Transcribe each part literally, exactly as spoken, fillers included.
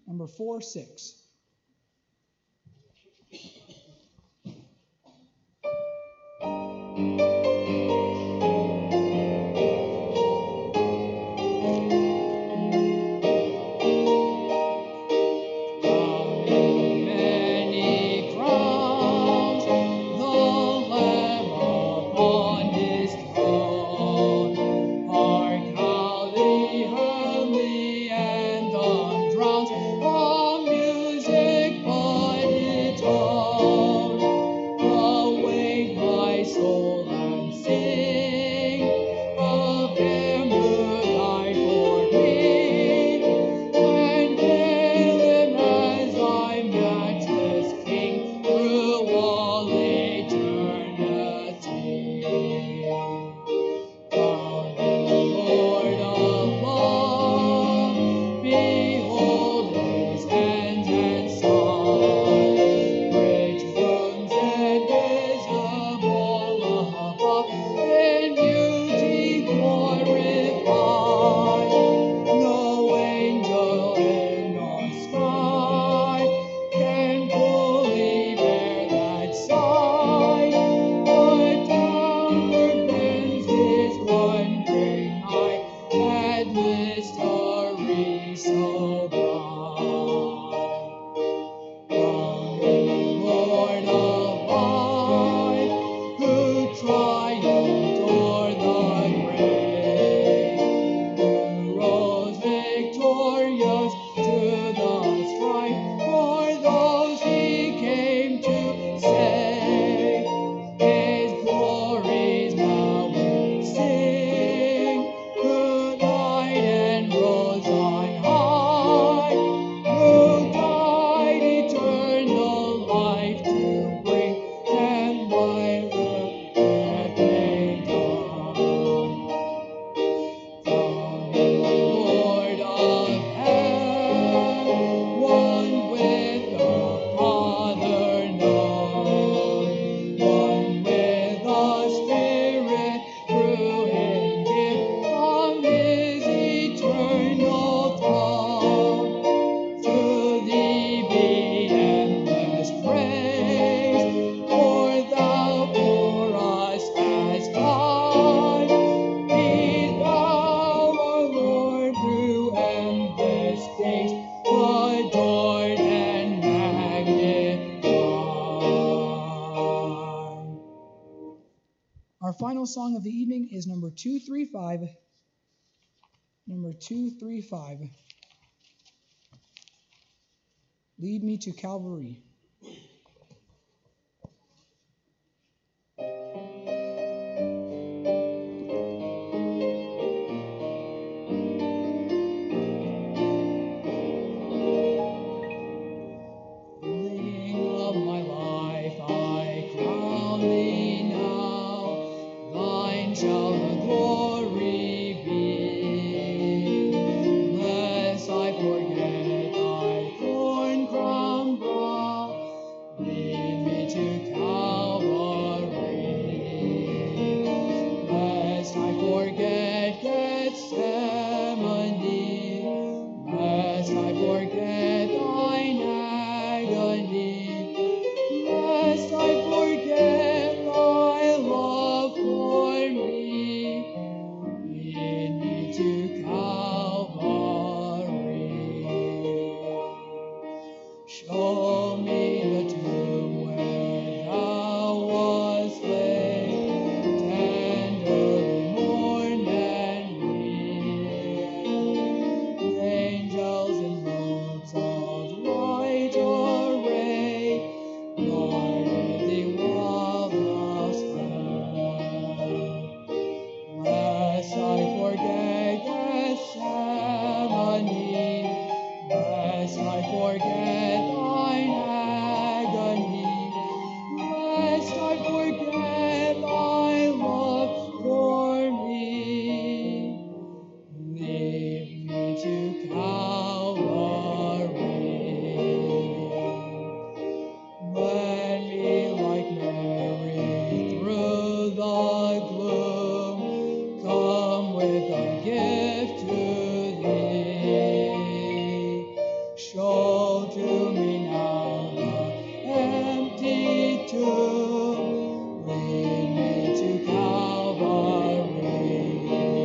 number four six. Our final song of the evening is number two three five. Number two three five. Lead Me to Calvary. Show to me now the empty tomb. Lead me to Calvary.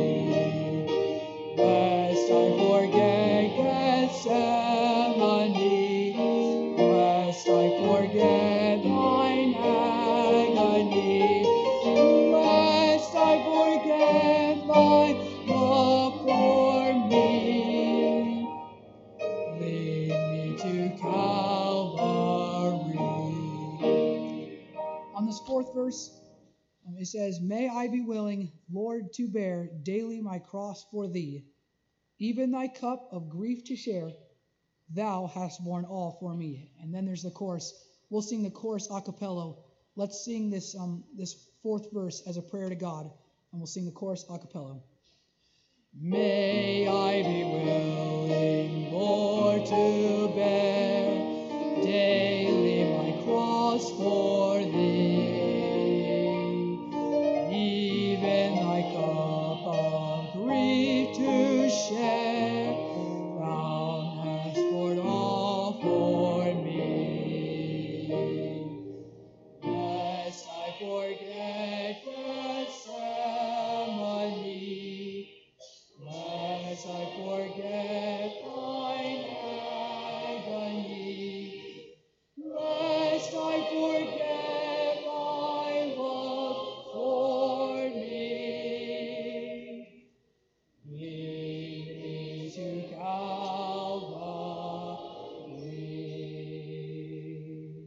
Lest I forget Gethsemane, lest I forget thine agony, lest I forget thy love for me. Lead me to Calvary. On this fourth verse, um, it says, May I be willing, Lord, to bear daily my cross for thee, even thy cup of grief to share. Thou hast borne all for me. And then there's the chorus. We'll sing the chorus a cappella. Let's sing this um this fourth verse as a prayer to God, and we'll sing the chorus a cappella. May I be willing, Lord, to bear daily my cross for thee, even thy cup of grief to share. Thou hast poured all for me. Lest I forget Gethsemane, lest I forget thine agony, lest I forget thy love for me. Lead me to Calvary.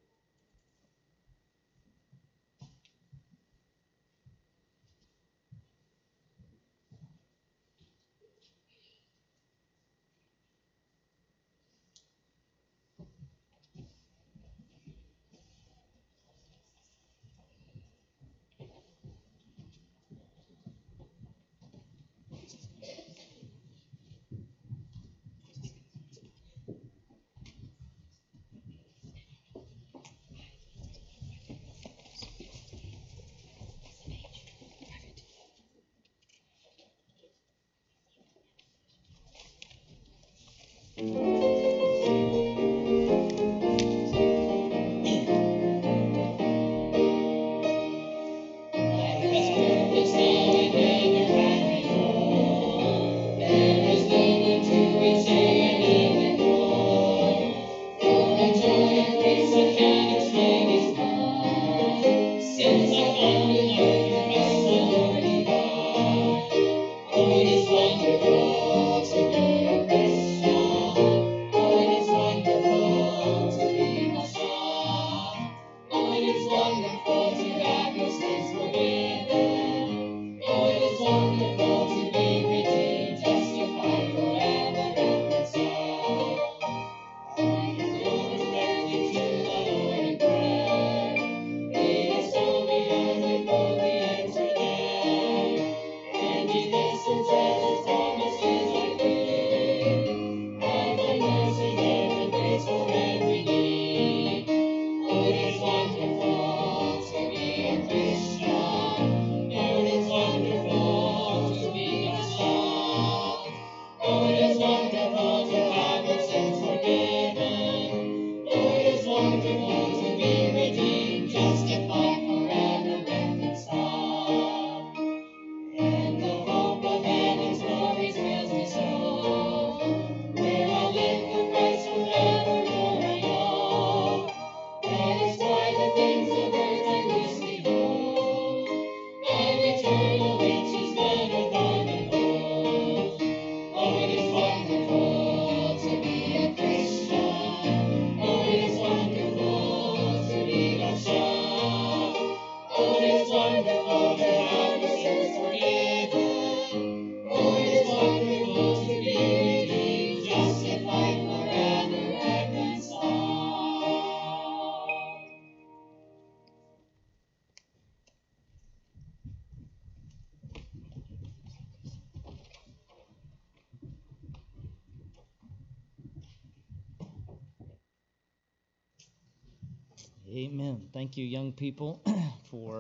Amen. Thank you, young people, for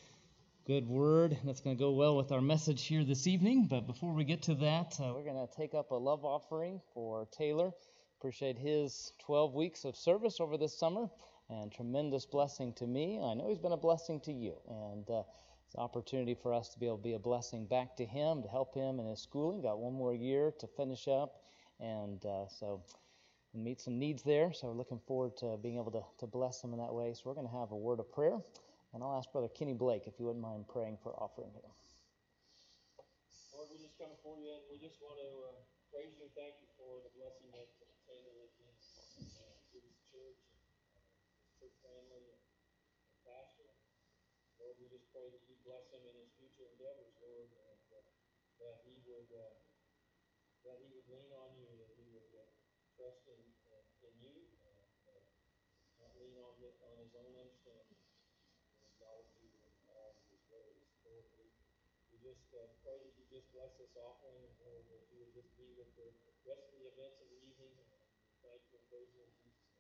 good word. That's going to go well with our message here this evening. But before we get to that, uh, we're going to take up a love offering for Taylor. appreciate his twelve weeks of service over this summer, and tremendous blessing to me. I know he's been a blessing to you, and uh, it's an opportunity for us to be able to be a blessing back to him, to help him in his schooling. Got one more year to finish up, and uh, so meet some needs there. So we're looking forward to being able to, to bless him in that way. So we're going to have a word of prayer, and I'll ask Brother Kenny Blake if you wouldn't mind praying for offering here. Lord, we just come before you, and we just want to uh, praise you and thank you for the blessing that uh, Taylor has been uh, to this church and uh, his church family and, and pastor. Lord, we just pray that you bless him in his future endeavors, Lord, and uh, that he would uh, that he would lean on you, that he would uh, trust in, in, in you, and uh, not lean on his, on his own understanding, and acknowledge you in all of his ways. Lord, we We just uh, pray that you just bless this offering, and Lord, that you would just be with the rest of the events of the evening. And we thank you and praise you in Jesus' name.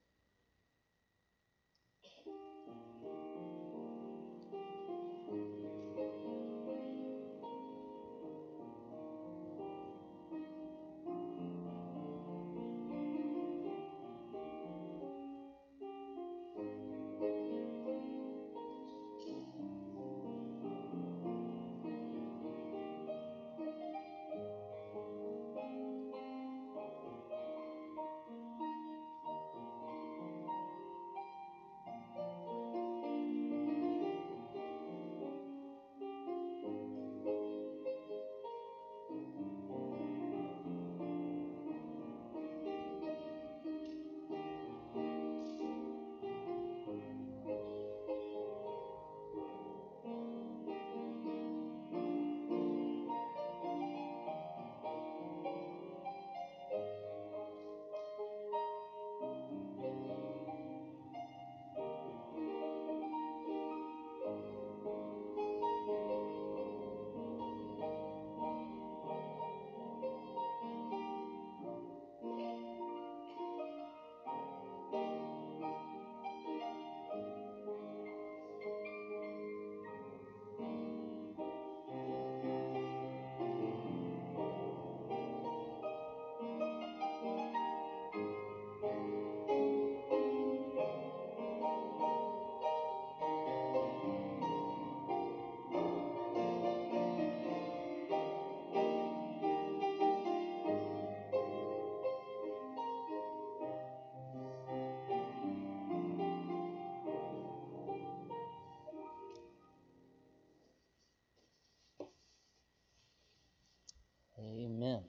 Amen.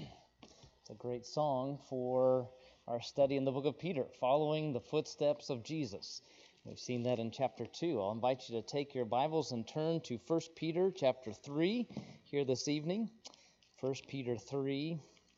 It's a great song for our study in the book of Peter, following the footsteps of Jesus. We've seen that in chapter two. I'll invite you to take your Bibles and turn to First Peter chapter three here this evening. First Peter three.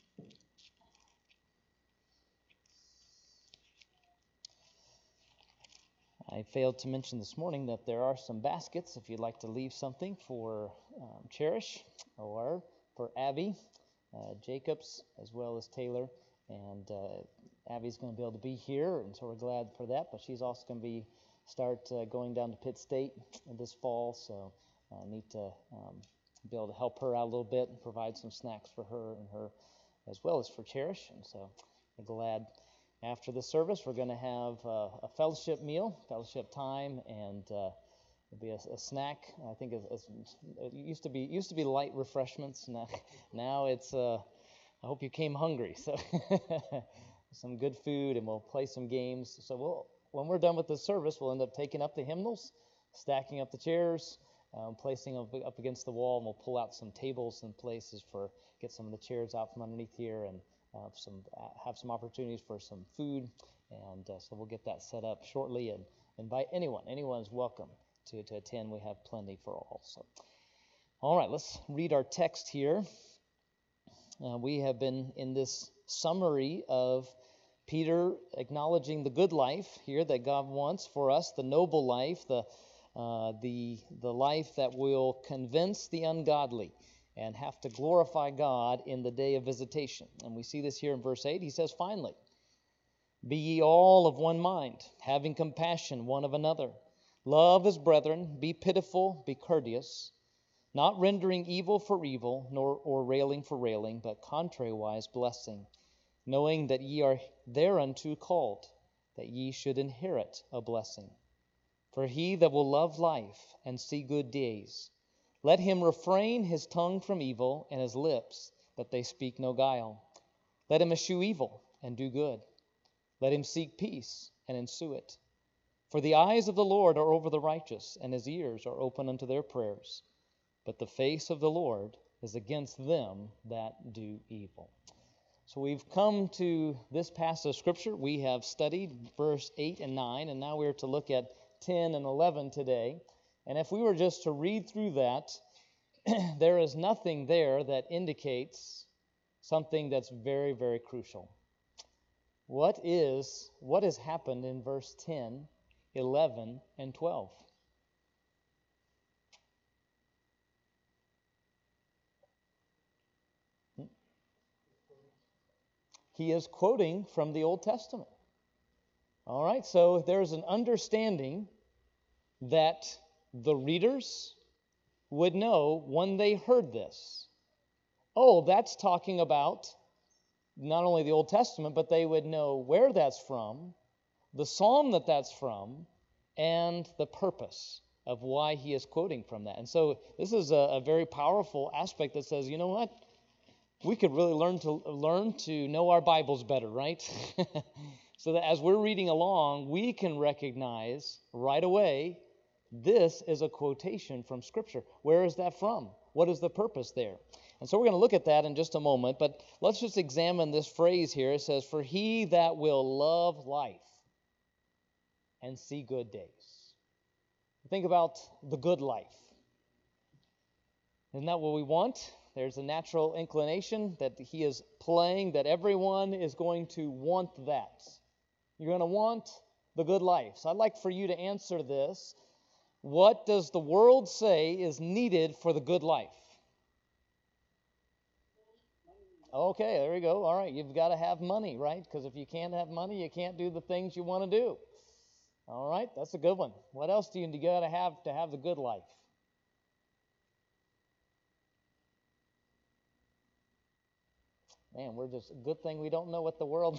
I failed to mention this morning that there are some baskets if you'd like to leave something for um, Cherish or for Abby, uh, Jacobs, as well as Taylor. And uh, Abby's going to be able to be here, and so we're glad for that. But she's also going to be start uh, going down to Pitt State this fall, so I uh, need to um, be able to help her out a little bit and provide some snacks for her and her, as well as for Cherish. And so we're glad. After the service, we're going to have uh, a fellowship meal, fellowship time, and uh, there'll be a, a snack. I think it's, it's, it used to be used to be light refreshments. Now, now it's. Uh, I hope you came hungry. So some good food, and we'll play some games. So we'll, when we're done with the service, we'll end up taking up the hymnals, stacking up the chairs, um, placing them up against the wall, and we'll pull out some tables and places for get some of the chairs out from underneath here, and Uh, some uh, have some opportunities for some food, and uh, so we'll get that set up shortly, and invite anyone. Anyone is welcome to, to attend. We have plenty for all. So, all right, let's read our text here. Uh, we have been in this summary of Peter acknowledging the good life here that God wants for us, the noble life, the uh, the the life that will convince the ungodly and have to glorify God in the day of visitation. And we see this here in verse eight. He says, finally, be ye all of one mind, having compassion one of another. Love as brethren, be pitiful, be courteous, not rendering evil for evil, nor or railing for railing, but contrariwise blessing, knowing that ye are thereunto called, that ye should inherit a blessing. For he that will love life and see good days, let him refrain his tongue from evil, and his lips, that they speak no guile. Let him eschew evil, and do good. Let him seek peace, and ensue it. For the eyes of the Lord are over the righteous, and his ears are open unto their prayers. But the face of the Lord is against them that do evil. So we've come to this passage of Scripture. We have studied verse eight and nine, and now we're to look at ten and eleven today. And if we were just to read through that, there is nothing there that indicates something that's very, very crucial. What is, what has happened in verse ten, eleven, and twelve? He is quoting from the Old Testament. All right, so there's an understanding that the readers would know when they heard this. Oh, that's talking about not only the Old Testament, but they would know where that's from, the psalm that that's from, and the purpose of why he is quoting from that. And so this is a, a very powerful aspect that says, you know what? We could really learn to learn to know our Bibles better, right? So that as we're reading along, we can recognize right away this is a quotation from Scripture. Where is that from? What is the purpose there? And so we're going to look at that in just a moment, but let's just examine this phrase here. It says, for he that will love life and see good days. Think about the good life. Isn't that what we want? There's a natural inclination that he is playing, that everyone is going to want that. You're going to want the good life. So I'd like for you to answer this. What does the world say is needed for the good life? Okay, there we go. All right, you've got to have money, right? Because if you can't have money, you can't do the things you want to do. All right, that's a good one. What else do you got to have to have the good life? Man, we're just, good thing we don't know what the world...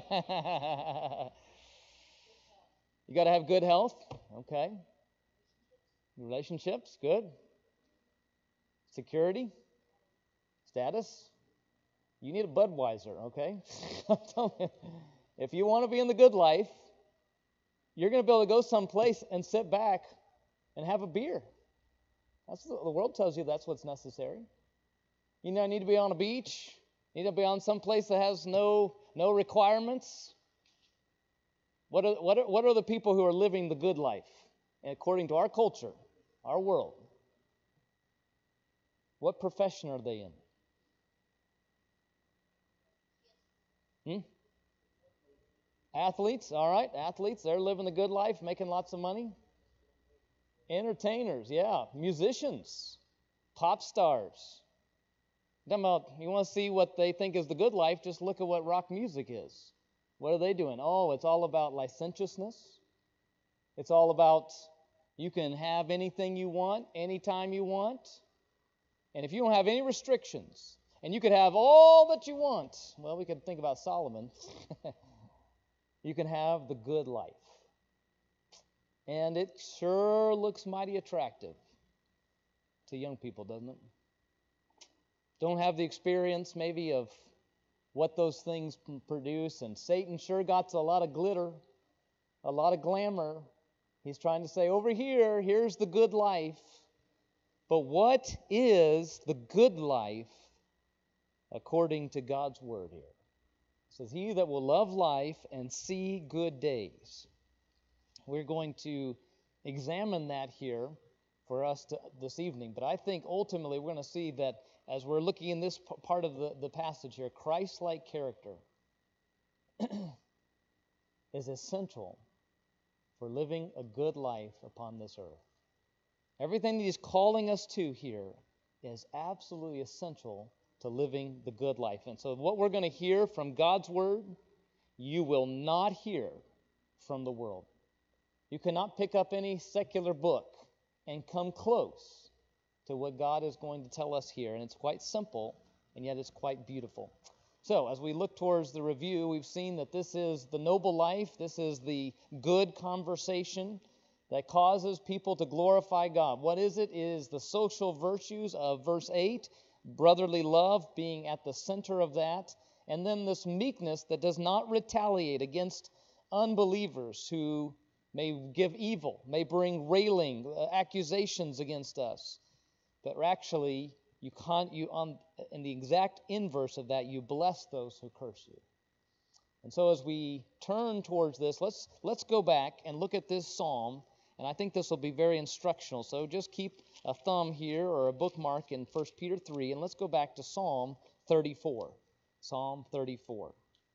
You got to have good health, okay. Relationships, good. Security, status. You need a Budweiser, okay? If you want to be in the good life, you're going to be able to go someplace and sit back and have a beer. That's what the world tells you that's what's necessary. You know, I need to be on a beach. Need to be on some place that has no no requirements. What are, what are, what are the people who are living the good life according to our culture, our world? What profession are they in? Hmm? Athletes, all right, athletes, they're living the good life, making lots of money. Entertainers, yeah, musicians, pop stars. About, you want to see what they think is the good life, just look at what rock music is. What are they doing? Oh, it's all about licentiousness. It's all about you can have anything you want, anytime you want. And if you don't have any restrictions, and you could have all that you want, well, we could think about Solomon. You can have the good life. And it sure looks mighty attractive to young people, doesn't it? Don't have the experience maybe of what those things produce. And Satan sure got a lot of glitter, a lot of glamour. He's trying to say, over here, here's the good life. But what is the good life according to God's word here? It says, he that will love life and see good days. We're going to examine that here for us to, this evening. But I think ultimately we're going to see that as we're looking in this p- part of the, the passage here, Christ-like character is essential for living a good life upon this earth. Everything that he's calling us to here is absolutely essential to living the good life. And so what we're going to hear from God's word, you will not hear from the world. You cannot pick up any secular book and come close to what God is going to tell us here. And it's quite simple, and yet it's quite beautiful. So, as we look towards the review, we've seen that this is the noble life, this is the good conversation that causes people to glorify God. What is it? It is the social virtues of verse eight, brotherly love being at the center of that, and then this meekness that does not retaliate against unbelievers who may give evil, may bring railing, uh, accusations against us. But actually, you can't, you on in the exact inverse of that, you bless those who curse you. And so as we turn towards this, let's let's go back and look at this psalm, and I think this will be very instructional. So just keep a thumb here or a bookmark in First Peter three, and let's go back to Psalm thirty-four. Psalm thirty-four.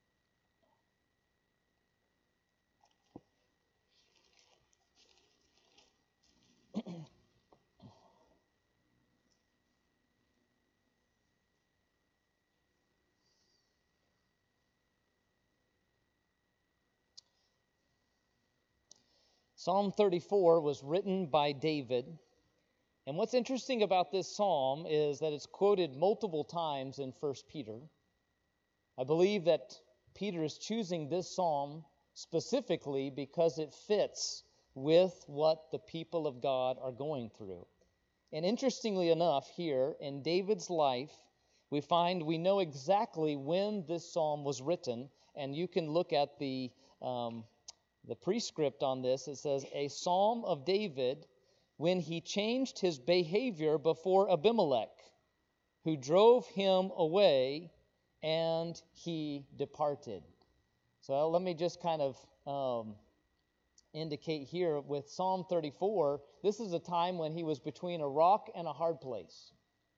Psalm thirty-four was written by David. And what's interesting about this psalm is that it's quoted multiple times in First Peter. I believe that Peter is choosing this psalm specifically because it fits with what the people of God are going through. And interestingly enough, here in David's life, we find we know exactly when this psalm was written, and you can look at the um, the prescript on this. It says, a psalm of David when he changed his behavior before Abimelech, who drove him away, and he departed. So let me just kind of um, indicate here with Psalm thirty-four, this is a time when he was between a rock and a hard place.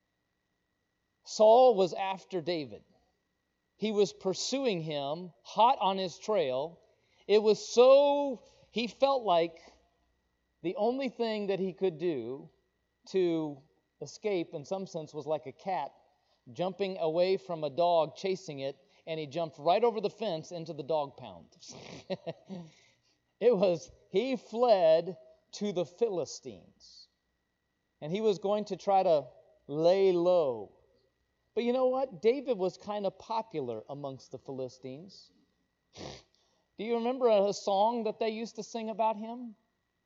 Saul was after David. He was pursuing him, hot on his trail. It was so, he felt like the only thing that he could do to escape, in some sense, was like a cat jumping away from a dog, chasing it, and he jumped right over the fence into the dog pound. It was, he fled to the Philistines. And he was going to try to lay low. But you know what? David was kind of popular amongst the Philistines. Do you remember a song that they used to sing about him?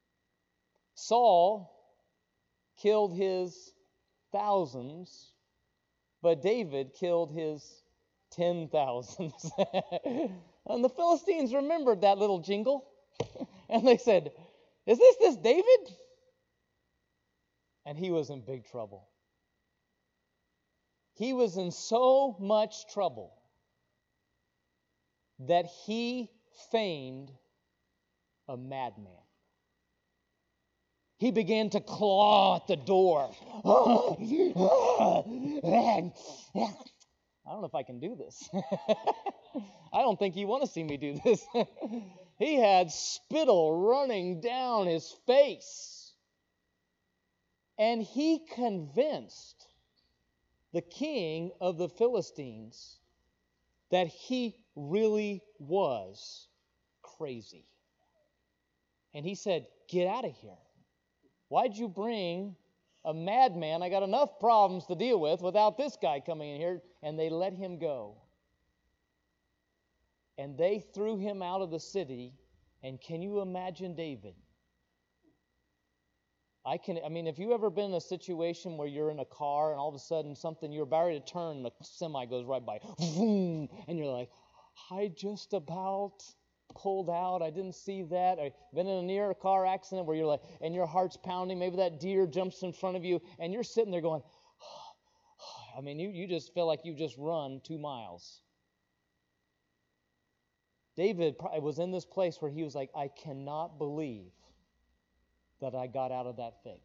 Saul killed his thousands, but David killed his ten thousands. And the Philistines remembered that little jingle. And they said, is this this David? And he was in big trouble. He was in so much trouble that he feigned a madman. He began to claw at the door. I don't know if I can do this. I don't think you want to see me do this. He had spittle running down his face. And he convinced the king of the Philistines that he really was crazy. And he said, get out of here. Why'd you bring a madman? I got enough problems to deal with without this guy coming in here. And they let him go. And they threw him out of the city. And can you imagine David? I can. I mean, have you ever been in a situation where you're in a car and all of a sudden something, you're about to turn and a semi goes right by, and you're like, I just about pulled out. I didn't see that. I've been in a near car accident where you're like, and your heart's pounding. Maybe that deer jumps in front of you, and you're sitting there going, I mean, you, you just feel like you've just run two miles. David was in this place where he was like, I cannot believe that I got out of that fix.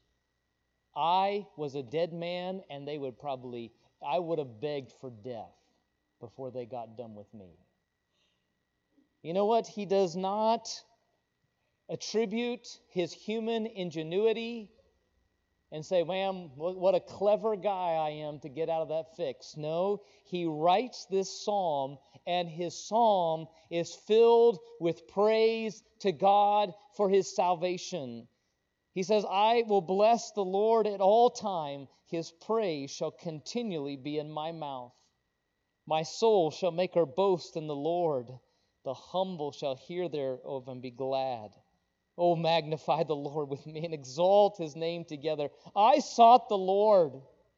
I was a dead man, and they would probably, I would have begged for death before they got done with me. You know what? He does not attribute his human ingenuity and say, man, what a clever guy I am to get out of that fix. No, he writes this psalm, and his psalm is filled with praise to God for his salvation. He says, I will bless the Lord at all time. His praise shall continually be in my mouth. My soul shall make her boast in the Lord. The humble shall hear thereof and be glad. Oh, magnify the Lord with me and exalt his name together. I sought the Lord,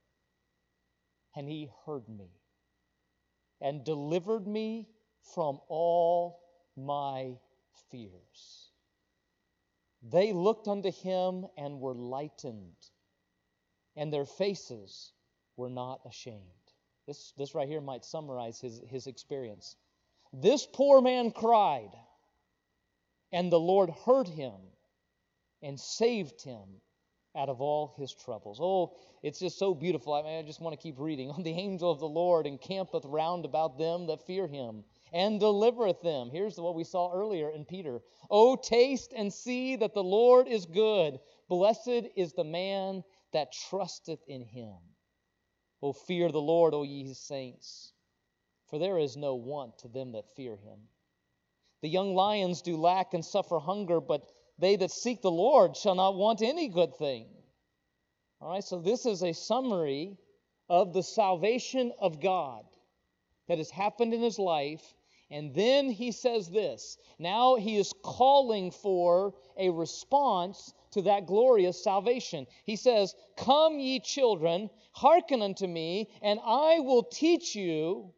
and he heard me and delivered me from all my fears. They looked unto him and were lightened, and their faces were not ashamed. This, this right here might summarize his, his experience. This poor man cried, and the Lord heard him and saved him out of all his troubles. Oh, it's just so beautiful. I mean, I just want to keep reading. The angel of the Lord encampeth round about them that fear him, and delivereth them. Here's what we saw earlier in Peter. Oh, taste and see that the Lord is good. Blessed is the man that trusteth in him. O fear the Lord, O ye his saints, for there is no want to them that fear him. The young lions do lack and suffer hunger, but they that seek the Lord shall not want any good thing. All right, so this is a summary of the salvation of God that has happened in his life. And then he says this. Now he is calling for a response to that glorious salvation. He says, Come, ye children, hearken unto me, and I will teach you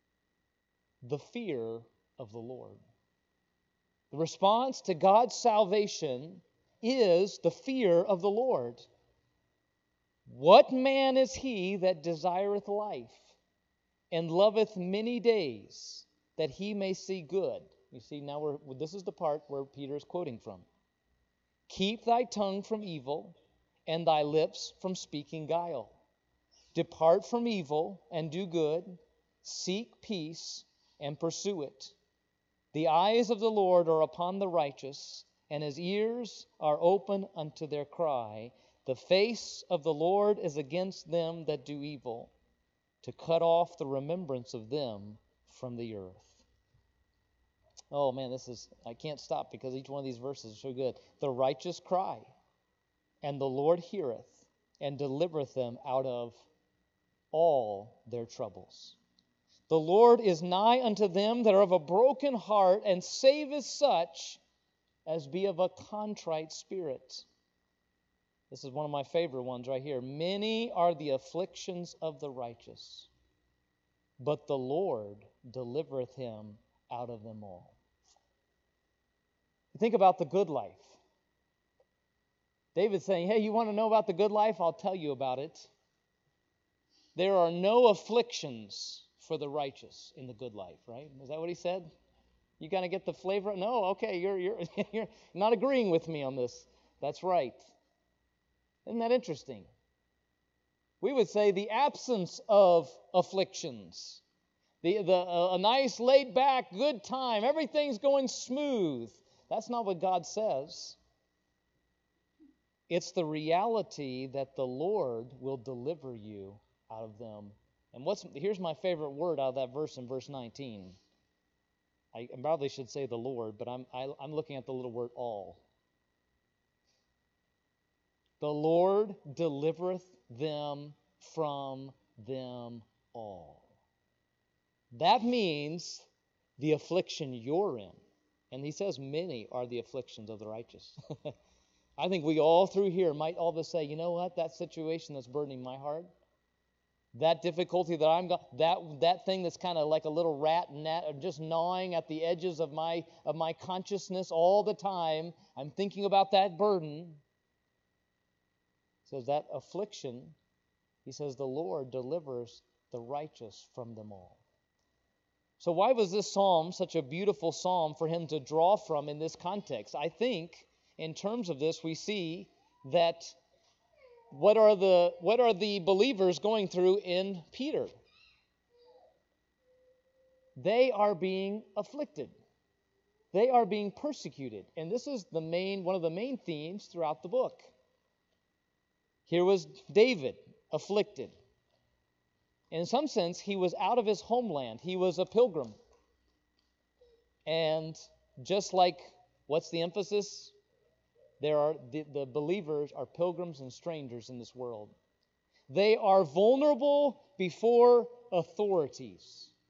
the fear of the Lord. The response to God's salvation is the fear of the Lord. What man is he that desireth life and loveth many days, that he may see good? You see, now we're, this is the part where Peter is quoting from. Keep thy tongue from evil, and thy lips from speaking guile. Depart from evil, and do good. Seek peace, and pursue it. The eyes of the Lord are upon the righteous, and his ears are open unto their cry. The face of the Lord is against them that do evil, to cut off the remembrance of them from the earth. Oh man, this is, I can't stop because each one of these verses is so good. The righteous cry, and the Lord heareth, and delivereth them out of all their troubles. The Lord is nigh unto them that are of a broken heart, and saveth such as be of a contrite spirit. This is one of my favorite ones right here. Many are the afflictions of the righteous, but the Lord delivereth him out of them all. Think about the good life. David's saying, hey, you want to know about the good life? I'll tell you about it. There are no afflictions for the righteous in the good life, right? Is that what he said? You kind of get the flavor? No, okay, you're, you're, you're not agreeing with me on this. That's right. Isn't that interesting? We would say the absence of afflictions. The, the, uh, a nice laid back, good time. Everything's going smooth. That's not what God says. It's the reality that the Lord will deliver you out of them. And what's here's my favorite word out of that verse in verse nineteen. I probably should say the Lord, but I'm I, I'm looking at the little word all. The Lord delivereth them from them all. That means the affliction you're in. And he says many are the afflictions of the righteous. I think we all through here might all of us say, you know what, that situation that's burdening my heart, that difficulty that I'm got, that that thing that's kind of like a little rat gnat, just gnawing at the edges of my of my consciousness all the time. I'm thinking about that burden. He says that affliction, he says the Lord delivers the righteous from them all. So why was this psalm such a beautiful psalm for him to draw from in this context? I think in terms of this we see that what are the what are the believers going through in Peter? They are being afflicted. They are being persecuted. And this is the main one of the main themes throughout the book. Here was David afflicted. In some sense, he was out of his homeland. He was a pilgrim. And just like, what's the emphasis? There are the, the believers are pilgrims and strangers in this world. They are vulnerable before authorities.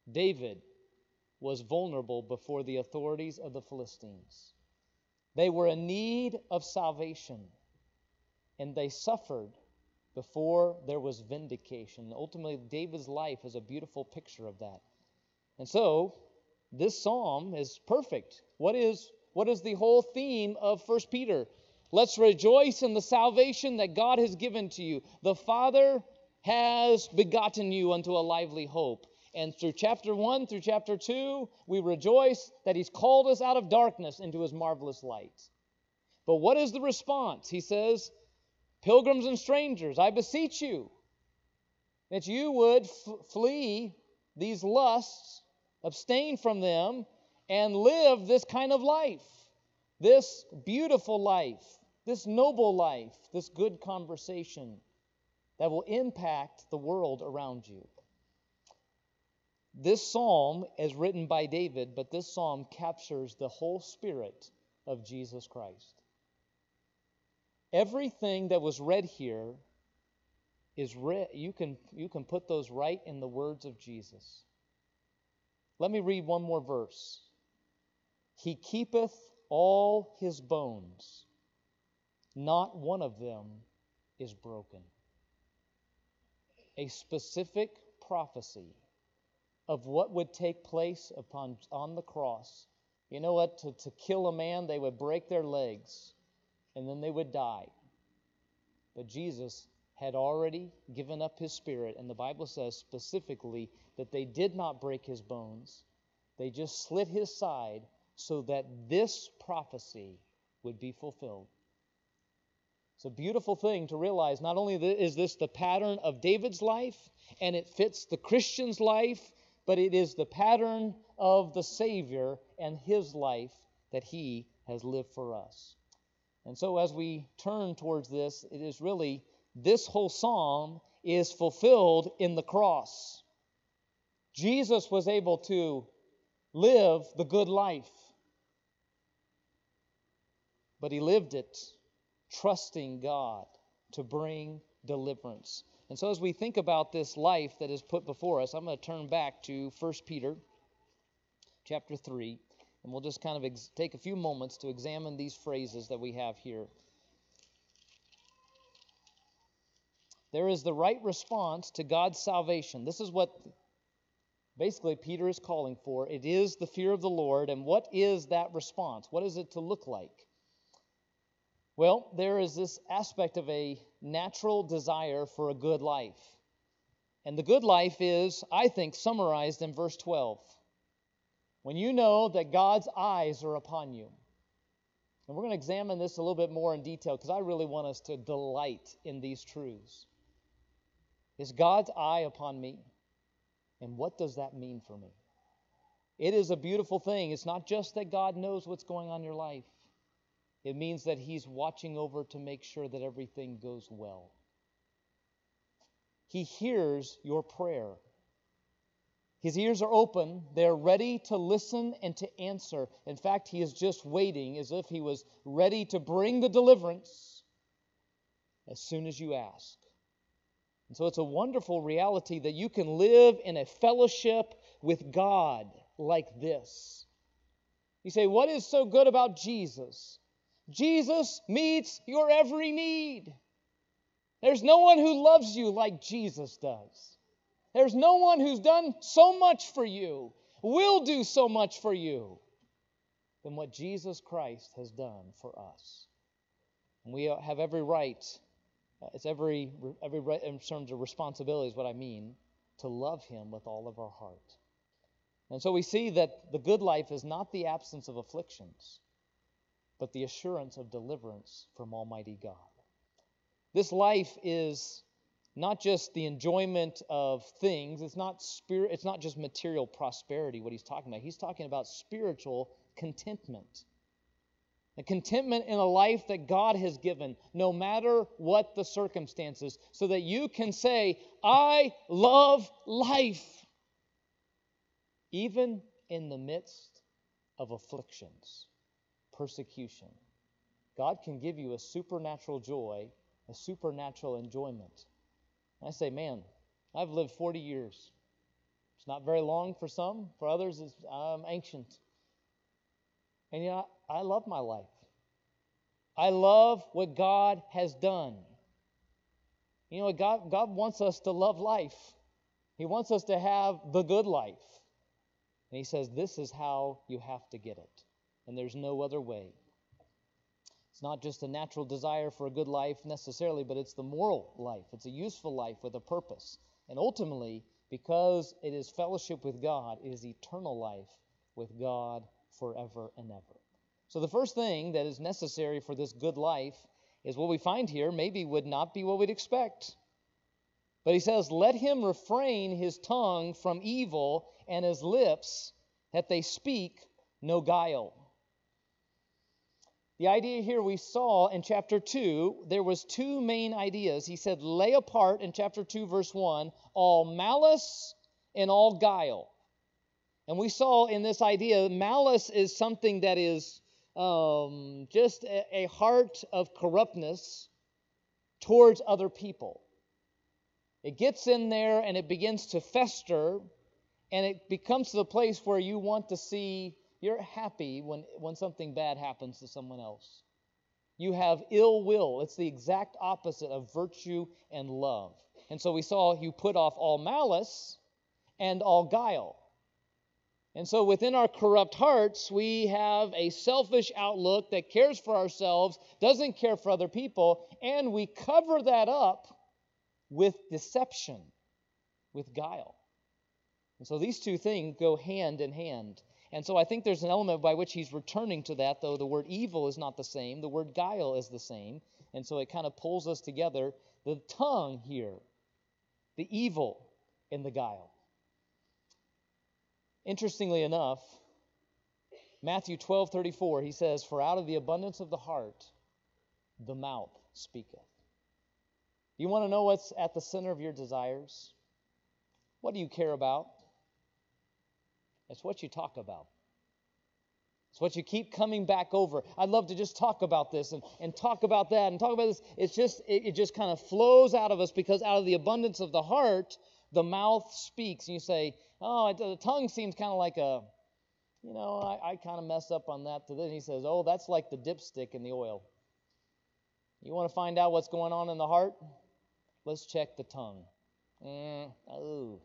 David was vulnerable before the authorities of the Philistines. They were in need of salvation, and they suffered before there was vindication. Ultimately, David's life is a beautiful picture of that. And so, this psalm is perfect. What is, what is the whole theme of First Peter? Let's rejoice in the salvation that God has given to you. The Father has begotten you unto a lively hope. And through chapter one through chapter two, we rejoice that He's called us out of darkness into His marvelous light. But what is the response? He says, pilgrims and strangers, I beseech you that you would f- flee these lusts, abstain from them, and live this kind of life, this beautiful life, this noble life, this good conversation that will impact the world around you. This psalm is written by David, but this psalm captures the whole spirit of Jesus Christ. Everything that was read here is read, you can, you can put those right in the words of Jesus. Let me read one more verse. He keepeth all his bones, not one of them is broken. A specific prophecy of what would take place upon on the cross. You know what? To, to kill a man, they would break their legs, and then they would die. But Jesus had already given up His Spirit, and the Bible says specifically that they did not break His bones. They just slit His side so that this prophecy would be fulfilled. It's a beautiful thing to realize. Not only is this the pattern of David's life, and it fits the Christian's life, but it is the pattern of the Savior and His life that He has lived for us. And so as we turn towards this, it is really, this whole psalm is fulfilled in the cross. Jesus was able to live the good life, but He lived it trusting God to bring deliverance. And so as we think about this life that is put before us, I'm going to turn back to First Peter chapter three, and we'll just kind of ex- take a few moments to examine these phrases that we have here. There is the right response to God's salvation. This is what basically Peter is calling for. It is the fear of the Lord. And what is that response? What is it to look like? Well, there is this aspect of a natural desire for a good life. And the good life is, I think, summarized in verse twelve. When you know that God's eyes are upon you. And we're going to examine this a little bit more in detail because I really want us to delight in these truths. Is God's eye upon me? And what does that mean for me? It is a beautiful thing. It's not just that God knows what's going on in your life. It means that He's watching over to make sure that everything goes well. He hears your prayer. His ears are open. They're ready to listen and to answer. In fact, He is just waiting as if He was ready to bring the deliverance as soon as you ask. And so it's a wonderful reality that you can live in a fellowship with God like this. You say, what is so good about Jesus? Jesus meets your every need. There's no one who loves you like Jesus does. There's no one who's done so much for you, will do so much for you, than what Jesus Christ has done for us. And we have every right, it's every, every right in terms of responsibility is what I mean, to love Him with all of our heart. And so we see that the good life is not the absence of afflictions, but the assurance of deliverance from Almighty God. This life is not just the enjoyment of things. It's not spirit. It's not just material prosperity, what He's talking about. He's talking about spiritual contentment. A contentment in a life that God has given, no matter what the circumstances, so that you can say, I love life, even in the midst of afflictions. Persecution. God can give you a supernatural joy, a supernatural enjoyment. And I say, man, I've lived forty years. It's not very long for some. For others, it's um, ancient. And you know, I love my life. I love what God has done. You know, God, God wants us to love life. He wants us to have the good life. And He says, this is how you have to get it. And there's no other way. It's not just a natural desire for a good life necessarily, but it's the moral life. It's a useful life with a purpose. And ultimately, because it is fellowship with God, it is eternal life with God forever and ever. So the first thing that is necessary for this good life is what we find here maybe would not be what we'd expect. But he says, let him refrain his tongue from evil and his lips that they speak no guile. The idea here we saw in chapter two, there was two main ideas. He said, lay apart in chapter two, verse one, all malice and all guile. And we saw in this idea, malice is something that is um, just a, a heart of corruptness towards other people. It gets in there and it begins to fester, and it becomes to the place where you want to see, you're happy when, when something bad happens to someone else. You have ill will. It's the exact opposite of virtue and love. And so we saw you put off all malice and all guile. And so within our corrupt hearts, we have a selfish outlook that cares for ourselves, doesn't care for other people, and we cover that up with deception, with guile. And so these two things go hand in hand. And so I think there's an element by which he's returning to that, though the word evil is not the same. The word guile is the same. And so it kind of pulls us together. The tongue here, the evil in the guile. Interestingly enough, Matthew twelve thirty-four, he says, for out of the abundance of the heart, the mouth speaketh. You want to know what's at the center of your desires? What do you care about? It's what you talk about. It's what you keep coming back over. I'd love to just talk about this and, and talk about that and talk about this. It's just it, it just kind of flows out of us because out of the abundance of the heart, the mouth speaks. And you say, oh, it, the tongue seems kind of like a, you know, I, I kind of mess up on that. To this. And he says, oh, that's like the dipstick in the oil. You want to find out what's going on in the heart? Let's check the tongue. Mm, oh.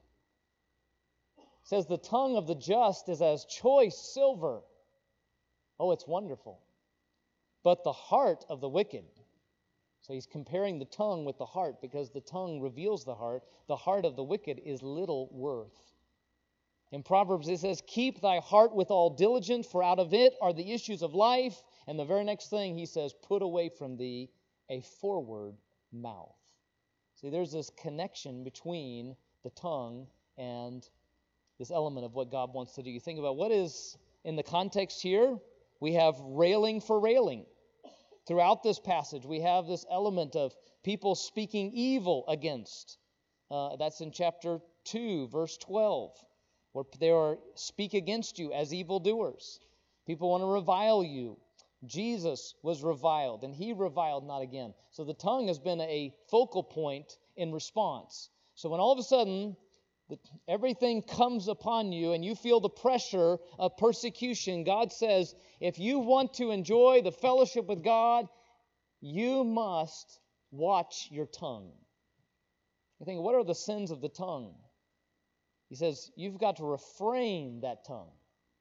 It says the tongue of the just is as choice silver. Oh, it's wonderful. But the heart of the wicked. So he's comparing the tongue with the heart because the tongue reveals the heart. The heart of the wicked is little worth. In Proverbs it says, keep thy heart with all diligence, for out of it are the issues of life. And the very next thing he says, put away from thee a forward mouth. See, there's this connection between the tongue and this element of what God wants to do. You think about what is in the context here. We have railing for railing. Throughout this passage, we have this element of people speaking evil against. Uh, that's in chapter two, verse twelve, where they are speak against you as evildoers. People want to revile you. Jesus was reviled, and he reviled not again. So the tongue has been a focal point in response. So when all of a sudden the, everything comes upon you and you feel the pressure of persecution, God says, if you want to enjoy the fellowship with God, you must watch your tongue. You think, what are the sins of the tongue? He says, you've got to refrain that tongue.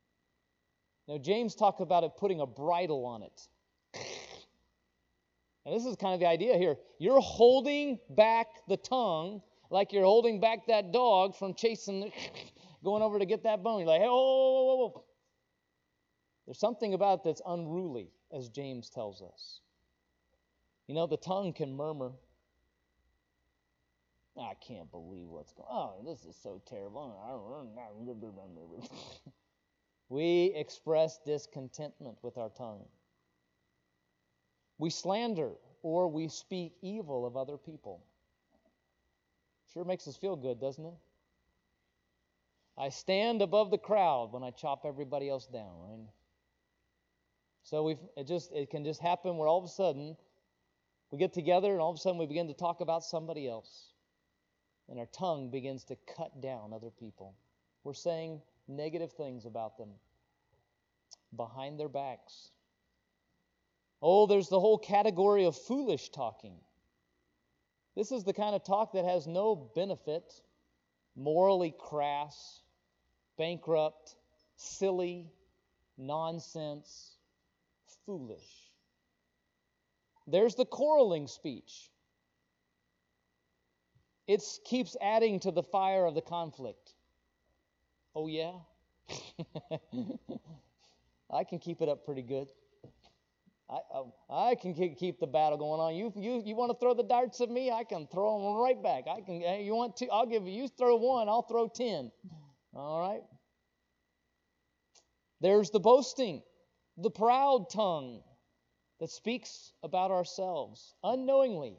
Now, James talked about it putting a bridle on it. And this is kind of the idea here. You're holding back the tongue like you're holding back that dog from chasing, going over to get that bone. You're like, hey, whoa, whoa, whoa. There's something about it that's unruly, as James tells us. You know, the tongue can murmur. I can't believe what's going on. Oh, this is so terrible. We express discontentment with our tongue. We slander or we speak evil of other people. Sure makes us feel good, doesn't it? I stand above the crowd when I chop everybody else down, right? So we've it just it can just happen where all of a sudden we get together and all of a sudden we begin to talk about somebody else. And our tongue begins to cut down other people. We're saying negative things about them behind their backs. Oh, there's the whole category of foolish talking. This is the kind of talk that has no benefit, morally crass, bankrupt, silly, nonsense, foolish. There's the quarreling speech. It keeps adding to the fire of the conflict. Oh, yeah? I can keep it up pretty good. I, I I can keep the battle going on. You you you want to throw the darts at me? I can throw them right back. I can. Hey, you want to? I'll give you. You throw one, I'll throw ten. All right. There's the boasting, the proud tongue that speaks about ourselves unknowingly.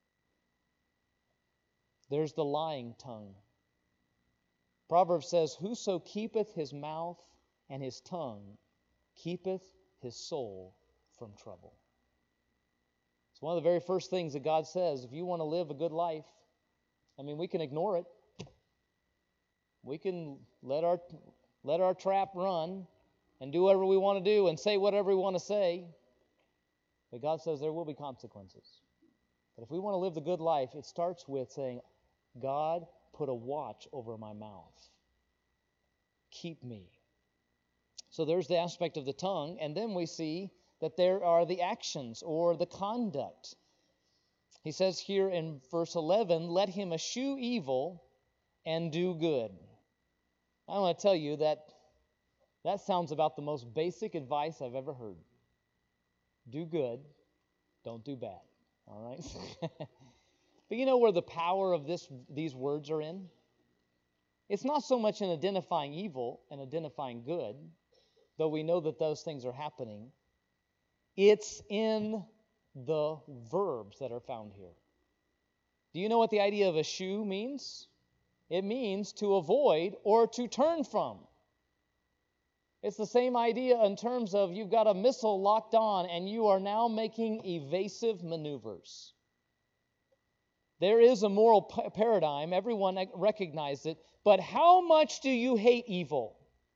There's the lying tongue. Proverbs says, "Whoso keepeth his mouth and his tongue keepeth his soul from trouble." It's one of the very first things that God says. If you want to live a good life, I mean, we can ignore it. We can let our let our trap run and do whatever we want to do and say whatever we want to say. But God says there will be consequences. But if we want to live the good life, it starts with saying, God, put a watch over my mouth. Keep me. So there's the aspect of the tongue, and then we see that there are the actions or the conduct. He says here in verse eleven, let him eschew evil and do good. I want to tell you that that sounds about the most basic advice I've ever heard. Do good, don't do bad. All right? But you know where the power of this these words are in? It's not so much in identifying evil and identifying good, though we know that those things are happening. It's in the verbs that are found here. Do you know what the idea of eschew means? It means to avoid or to turn from. It's the same idea in terms of you've got a missile locked on and you are now making evasive maneuvers. There is a moral p- paradigm. Everyone recognizes it. But how much do you hate evil?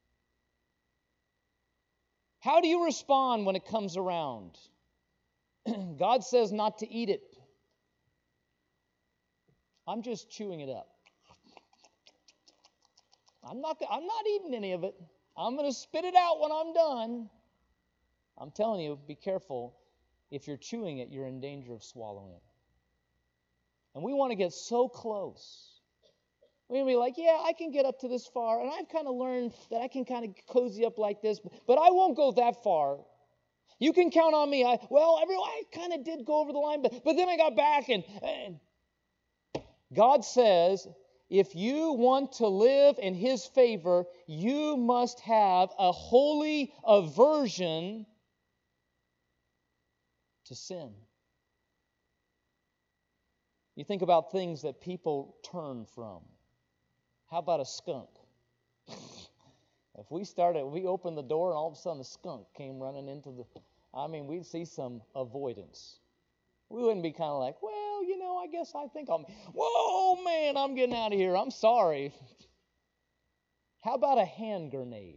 How do you respond when it comes around? God says not to eat it. I'm just chewing it up. I'm not, I'm not eating any of it. I'm going to spit it out when I'm done. I'm telling you, be careful. If you're chewing it, you're in danger of swallowing it. And we want to get so close. We're going to be like, yeah, I can get up to this far, and I've kind of learned that I can kind of cozy up like this, but I won't go that far. You can count on me. I, well, everyone, I kind of did go over the line, but, but then I got back, and, and God says, if you want to live in His favor, you must have a holy aversion to sin. You think about things that people turn from. How about a skunk? If we started, we opened the door and all of a sudden a skunk came running into the, I mean, we'd see some avoidance. We wouldn't be kind of like, well, you know, I guess I think I'm, whoa, man, I'm getting out of here. I'm sorry. How about a hand grenade?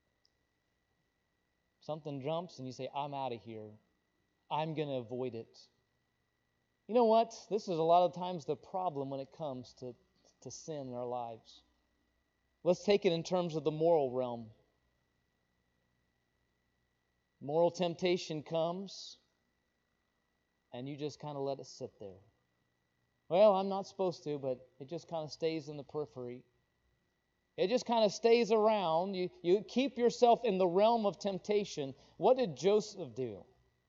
Something jumps and you say, I'm out of here. I'm going to avoid it. You know what? This is a lot of times the problem when it comes to, to sin in our lives. Let's take it in terms of the moral realm. Moral temptation comes, and you just kind of let it sit there. Well, I'm not supposed to, but it just kind of stays in the periphery. It just kind of stays around. You, you keep yourself in the realm of temptation. What did Joseph do?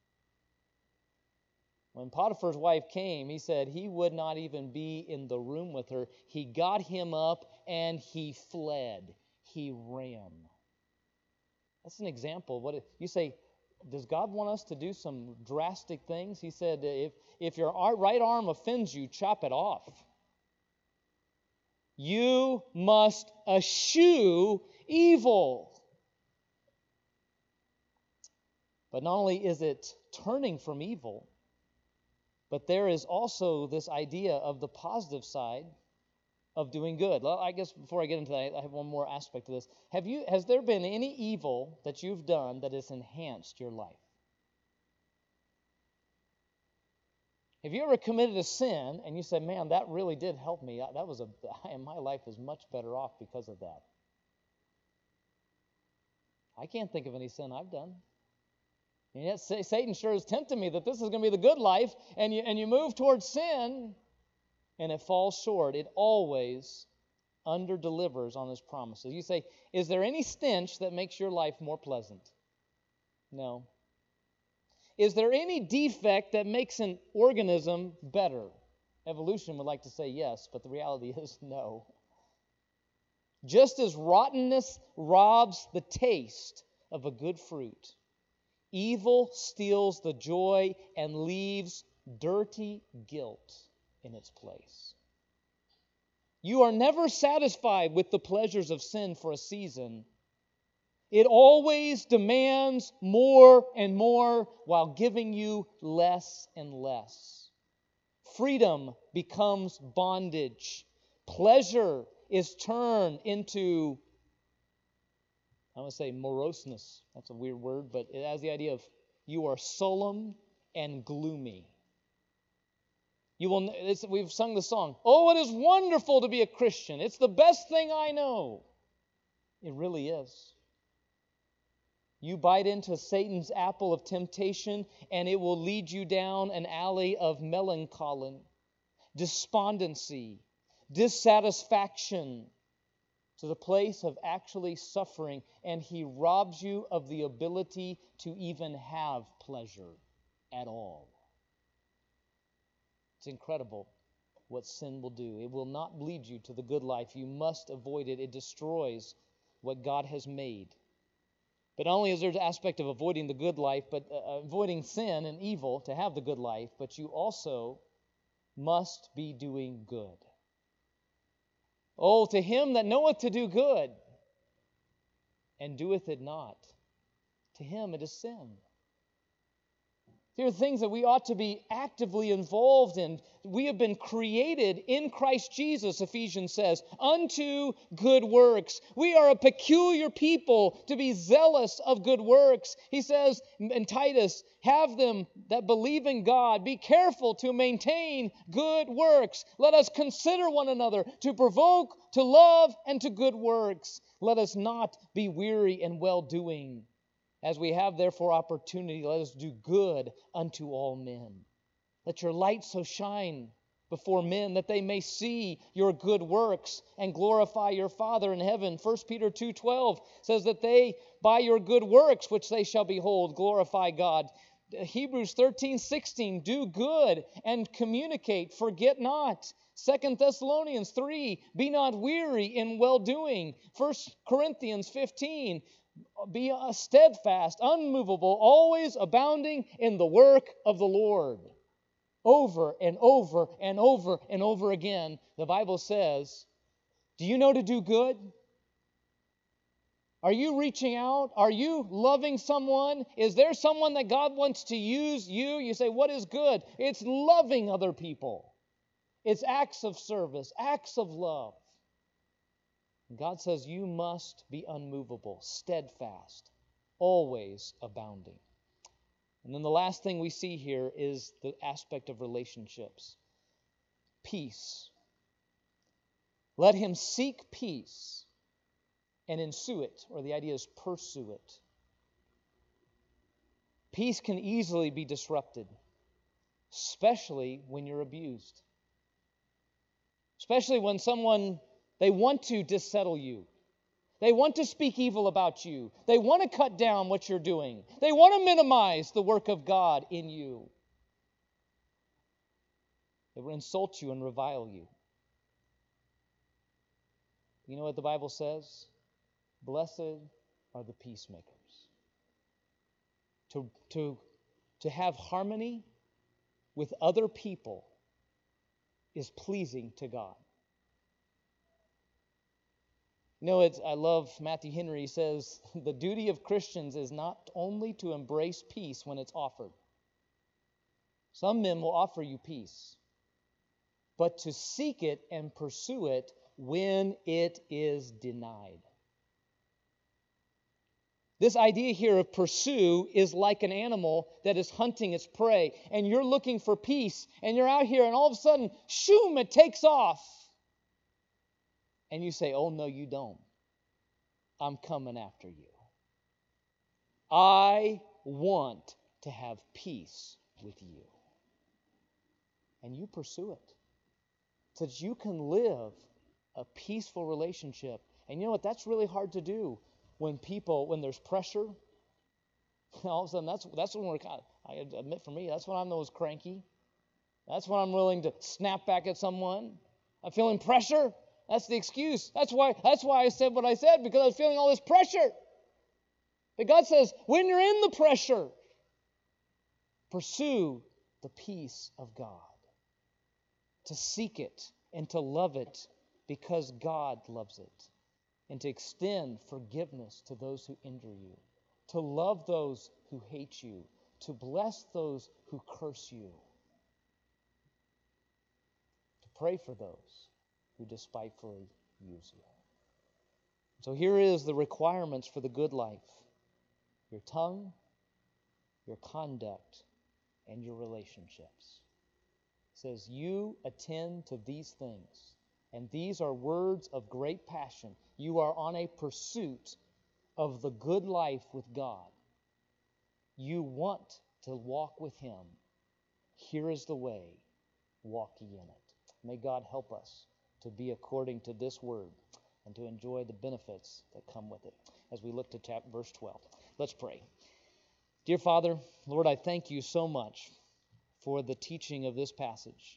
When Potiphar's wife came, he said he would not even be in the room with her. He got him up and he fled. He ran. That's an example of what it, you say, does God want us to do some drastic things? He said, if, if your right arm offends you, chop it off. You must eschew evil. But not only is it turning from evil, but there is also this idea of the positive side of doing good. Well, I guess before I get into that, I have one more aspect to this. Have you, has there been any evil that you've done that has enhanced your life? Have you ever committed a sin and you said, man, that really did help me. That was a, my life is much better off because of that. I can't think of any sin I've done. And yet Satan sure has tempted me that this is going to be the good life, and you, and you move towards sin, and it falls short. It always under-delivers on his promises. You say, is there any stench that makes your life more pleasant? No. Is there any defect that makes an organism better? Evolution would like to say yes, but the reality is no. Just as rottenness robs the taste of a good fruit, evil steals the joy and leaves dirty guilt in its place. You are never satisfied with the pleasures of sin for a season. It always demands more and more while giving you less and less. Freedom becomes bondage. Pleasure is turned into, I want to say moroseness. That's a weird word, but it has the idea of you are sullen and gloomy. You will. It's, we've sung the song, "Oh, it is wonderful to be a Christian. It's the best thing I know." It really is. You bite into Satan's apple of temptation, and it will lead you down an alley of melancholy, despondency, dissatisfaction, to the place of actually suffering, and he robs you of the ability to even have pleasure at all. It's incredible what sin will do. It will not lead you to the good life. You must avoid it. It destroys what God has made. But not only is there an aspect of avoiding the good life, but uh, avoiding sin and evil to have the good life, but you also must be doing good. Oh, to him that knoweth to do good, and doeth it not, to him it is sin. There are things that we ought to be actively involved in. We have been created in Christ Jesus, Ephesians says, unto good works. We are a peculiar people to be zealous of good works. He says in Titus, have them that believe in God. Be careful to maintain good works. Let us consider one another to provoke to love and to good works. Let us not be weary in well-doing. As we have therefore opportunity, let us do good unto all men. Let your light so shine before men that they may see your good works and glorify your Father in heaven. First Peter two twelve says that they, by your good works, which they shall behold, glorify God. Hebrews thirteen sixteen, do good and communicate, forget not. Second Thessalonians three, be not weary in well-doing. First Corinthians fifteen, be steadfast, unmovable, always abounding in the work of the Lord. Over and over and over and over again, the Bible says, do you know to do good? Are you reaching out? Are you loving someone? Is there someone that God wants to use you? You say, what is good? It's loving other people. It's acts of service, acts of love. God says you must be unmovable, steadfast, always abounding. And then the last thing we see here is the aspect of relationships. Peace. Let him seek peace and ensue it, or the idea is pursue it. Peace can easily be disrupted, especially when you're abused. Especially when someone, they want to dissettle you. They want to speak evil about you. They want to cut down what you're doing. They want to minimize the work of God in you. They will insult you and revile you. You know what the Bible says? Blessed are the peacemakers. To, to, to have harmony with other people is pleasing to God. You know, it's, I love Matthew Henry. He says, the duty of Christians is not only to embrace peace when it's offered. Some men will offer you peace, but to seek it and pursue it when it is denied. This idea here of pursue is like an animal that is hunting its prey, and you're looking for peace, and you're out here, and all of a sudden, shoom, it takes off. And you say, oh, no, you don't. I'm coming after you. I want to have peace with you. And you pursue it so that you can live a peaceful relationship. And you know what? That's really hard to do when people, when there's pressure. All of a sudden, that's that's when we're kind of, I admit for me, that's when I'm the most cranky. That's when I'm willing to snap back at someone. I'm feeling pressure. That's the excuse. That's why, that's why I said what I said, because I was feeling all this pressure. But God says, when you're in the pressure, pursue the peace of God. To seek it and to love it because God loves it. And to extend forgiveness to those who injure you. To love those who hate you. To bless those who curse you. To pray for those who despitefully use you. So here is the requirements for the good life. Your tongue, your conduct, and your relationships. It says, you attend to these things. And these are words of great passion. You are on a pursuit of the good life with God. You want to walk with Him. Here is the way. Walk ye in it. May God help us to be according to this word and to enjoy the benefits that come with it. As we look to chapter verse twelve. Let's pray. Dear Father, Lord, I thank you so much for the teaching of this passage.